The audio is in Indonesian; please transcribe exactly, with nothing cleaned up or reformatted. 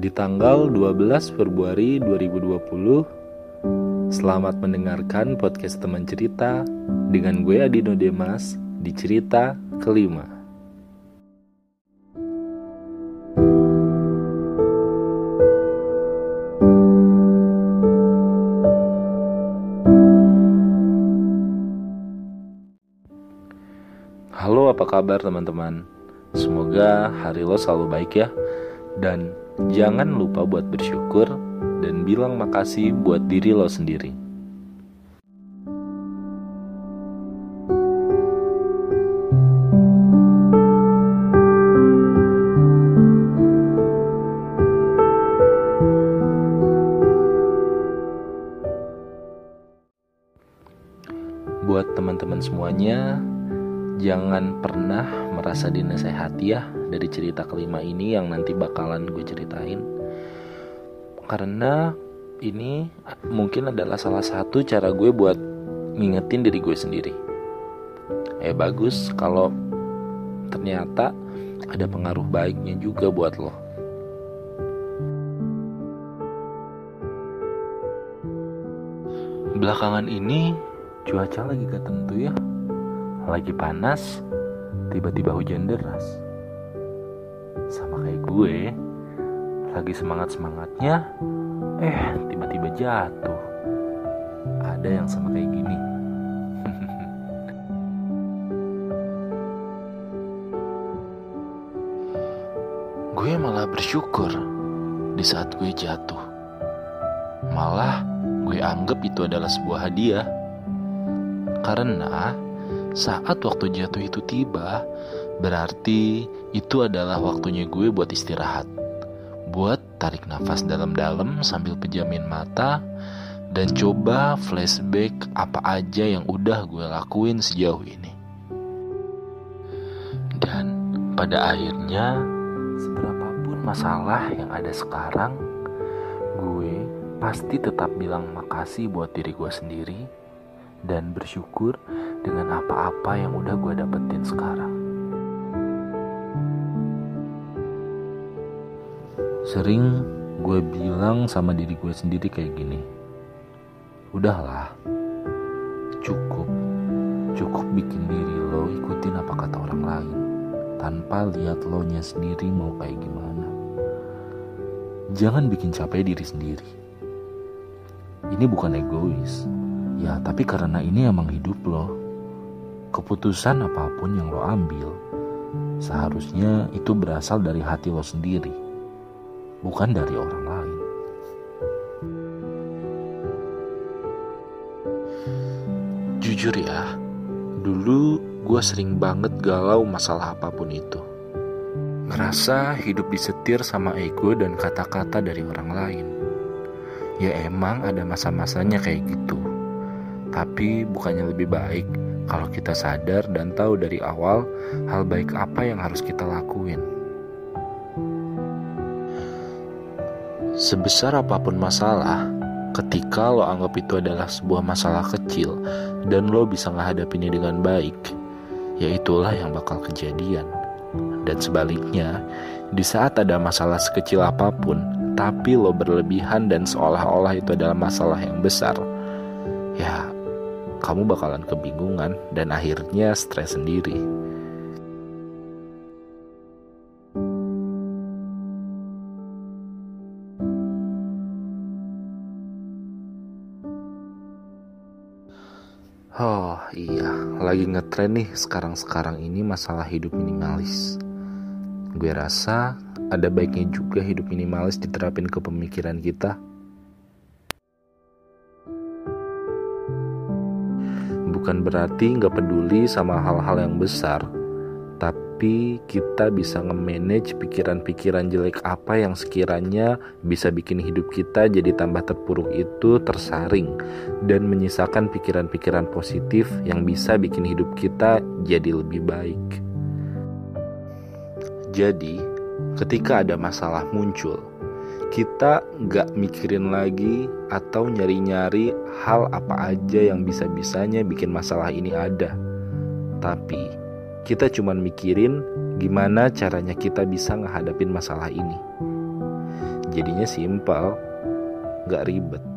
Di tanggal dua belas Februari dua ribu dua puluh, selamat mendengarkan podcast teman cerita dengan gue Adino Demas di cerita kelima. Halo, apa kabar teman-teman? Semoga hari lo selalu baik ya. Dan jangan lupa buat bersyukur dan bilang makasih buat diri lo sendiri. Buat teman-teman semuanya, jangan pernah merasa dinasehati ya dari cerita kelima ini yang nanti bakalan gue ceritain. Karena ini mungkin adalah salah satu cara gue buat ngingetin diri gue sendiri. Eh bagus kalau ternyata ada pengaruh baiknya juga buat lo. Belakangan ini cuaca lagi gak tentu ya. Lagi panas, tiba-tiba hujan deras. Sama kayak gue, lagi semangat-semangatnya, eh tiba-tiba jatuh. Ada yang sama kayak gini. Gue malah bersyukur di saat gue jatuh. Malah gue anggap itu adalah sebuah hadiah. Karena saat waktu jatuh itu tiba, berarti itu adalah waktunya gue buat istirahat, buat tarik nafas dalam-dalam sambil pejamin mata, dan coba flashback apa aja yang udah gue lakuin sejauh ini. Dan pada akhirnya, seberapapun masalah yang ada sekarang, gue pasti tetap bilang makasih buat diri gue sendiri dan bersyukur dengan apa-apa yang udah gue dapetin sekarang. Sering gue bilang sama diri gue sendiri kayak gini, udahlah, cukup, cukup bikin diri lo ikutin apa kata orang lain, tanpa lihat lo nya sendiri mau kayak gimana. Jangan bikin capek diri sendiri. Ini bukan egois, ya tapi karena ini emang hidup lo. Keputusan apapun yang lo ambil, seharusnya itu berasal dari hati lo sendiri, bukan dari orang lain. Jujur ya, dulu gue sering banget galau masalah apapun itu. Ngerasa hidup disetir sama ego dan kata-kata dari orang lain. Ya emang ada masa-masanya kayak gitu. Tapi bukannya lebih baik kalau kita sadar dan tahu dari awal hal baik apa yang harus kita lakuin. Sebesar apapun masalah, ketika lo anggap itu adalah sebuah masalah kecil dan lo bisa menghadapinya dengan baik, ya itulah yang bakal kejadian. Dan sebaliknya, di saat ada masalah sekecil apapun, tapi lo berlebihan dan seolah-olah itu adalah masalah yang besar, ya kamu bakalan kebingungan dan akhirnya stres sendiri. Oh iya, lagi ngetren nih sekarang-sekarang ini masalah hidup minimalis. Gue rasa ada baiknya juga hidup minimalis diterapin ke pemikiran kita. Bukan berarti gak peduli sama hal-hal yang besar, tapi kita bisa nge-manage pikiran-pikiran jelek apa yang sekiranya bisa bikin hidup kita jadi tambah terpuruk itu tersaring, dan menyisakan pikiran-pikiran positif yang bisa bikin hidup kita jadi lebih baik. Jadi, ketika ada masalah muncul, kita gak mikirin lagi atau nyari-nyari hal apa aja yang bisa-bisanya bikin masalah ini ada. Tapi kita cuman mikirin gimana caranya kita bisa ngehadapin masalah ini. jadinya simpel, gak ribet.